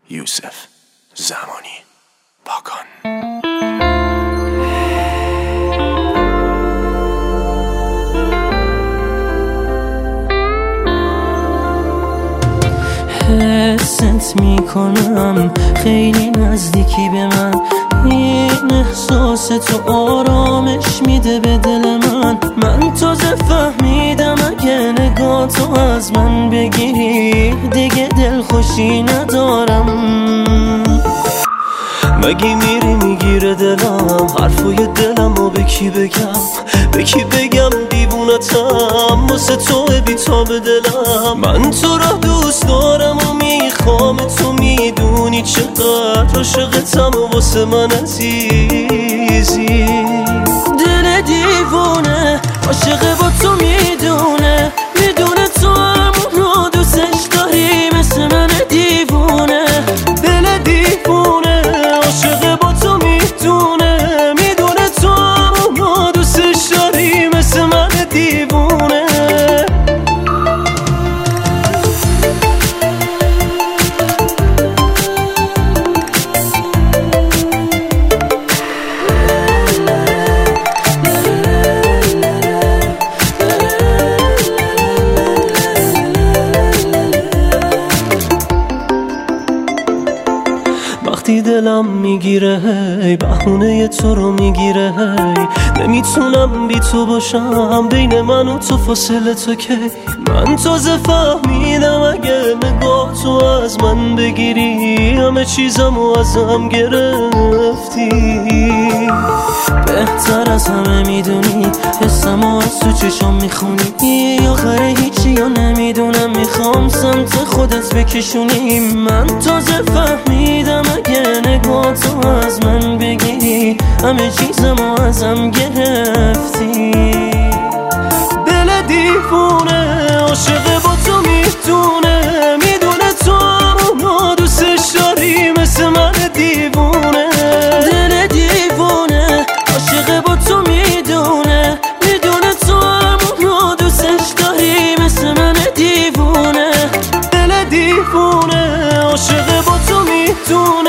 یوسف زمانی پاکان. حست میکنم خیلی نزدیکی به من، این احساس تو آرامش میده به دل من تازه فهمیدم اگه نگاه تو از من بگیری دیگه دلخوشی ندارم. مگه میگیره دلم حرفای دلمو به کی بگم دیوونتم واسه تو بی‌تاب دلم. من تو را دوست دارم و میخوام، تو میدونی چقدر عاشقتم واسه من عزیزی. دل دیوونه عاشق با تو میدونه تو همونو دوستش داری مثل من دیوونه. دل دیوونه عاشق با تو میدونه تو همونو دوستش داری مثل من دیوونه. وقتی دلم میگیره هی بهونه تو رو میگیره هی نمیتونم بی تو باشم، بین من و تو فاصله تو کی. من تازه فهمیدم اگه نگاه تو از من بگیری همه چیزمو ازم گرفتی. بهتر از همه میدونی حسمو از تو چشم میخونی، آخره هیچی یا نمیدونم میخوام سمت خودت بکشونی. من تازه فهمیدم اگه نگاه تو از من بگیری همه چیزمو ازم گرفتی. دل دیوونه عاشق با تو میدونه تو همونو دوستش داری مثل من دیوونه. دل دیوونه عاشق با تو میدونه تو همونو دوستش داری مثل من دیوونه. دل دیوونه عاشق با تو میدونه